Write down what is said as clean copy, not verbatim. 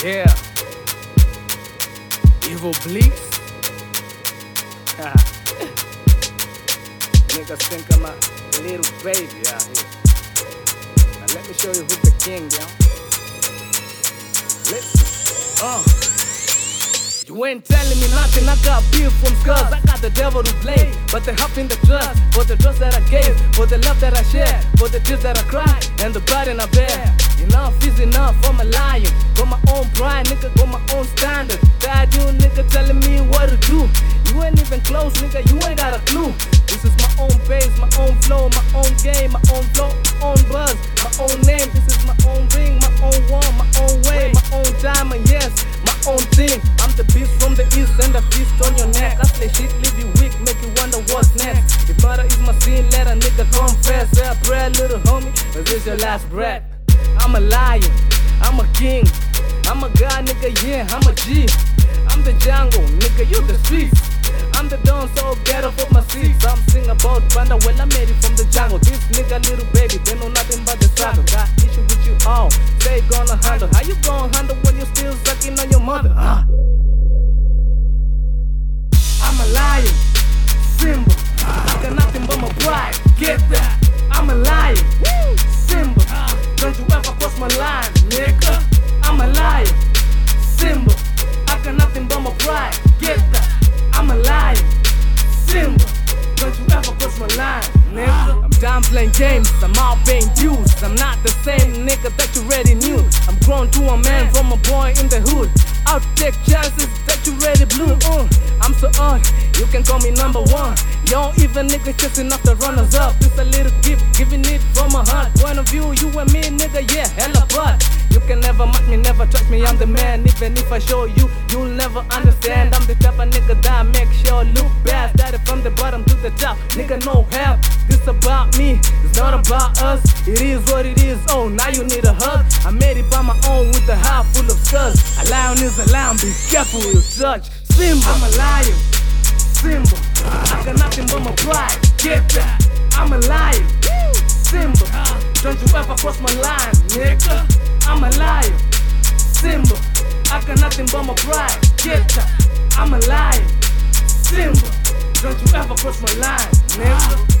Yeah. Evil Bleaks. Niggas think I'm a little baby out here. Now let me show you who's the king, yo. Listen. You ain't telling me nothing, I got beef from scars. I got the devil to blame, but they hop in the trust. For the trust that I gave, for the love that I share, for the tears that I cry, and the burden I bear. Enough is enough for my lying. Got my own pride, nigga, got my own standard. That you nigga telling me what to do. You ain't even close, nigga, you ain't got a clue. This is my own pace, my own flow, my own game, my own flow, my own buzz, my own name. This is my own ring, my own war, my own way, my own time, and yes, my own thing. I'm the beast from the east and the feast on your neck. I slay shit, leave you weak, make you wonder what's next. If murder is my sin, let a nigga confess. Say a prayer, little homie, cause this your last breath. I'm a lion, I'm a king, I'm a god, nigga, yeah, I'm a G. I'm the jungle, nigga, you the streets. I'm the don, so get off of my seat. Some sing about panda, well I made it from the jungle. This nigga little baby, they know nothing but the struggle. Got issue with you all, say gonna handle. How you gonna handle when you still sucking on your mother? I'm a lion, Simba. I got nothing but my pride, get that. I'm a lion, Simba. Don't you ever cross my line, nigga. I'm a lion, Simba. I got nothing but my pride, get that. I'm a lion, Simba. Don't you ever cross my line, nigga. I'm done playing games, I'm out paying dues. I'm not the same nigga that you already knew. I'm grown to a man from a boy in the hood. I'll take chances that you already blew. I'm so odd, you can call me number one. Yo, even nigga chasing after runners up. It's a little gift, giving it from my heart. Point of view, you and me, nigga, yeah, hella but you can never mock me, never trust me, I'm the man. Even if I show you, you'll never understand. I'm the type of nigga that make sure look bad. Started from the bottom to the top, nigga, no help. This about me, it's not about us. It is what it is, oh, now you need a hug. I made it by my own with a heart full of scars. A lion is a lion, be careful with your touch. Simba, I'm a lion, Simba. I got nothing but my pride, get that. I'm a lion, Simba. Don't you ever cross my line, nigga. I'm a lion, Simba. I got nothing but my pride, get that. I'm a lion, Simba. Don't you ever cross my line, nigga.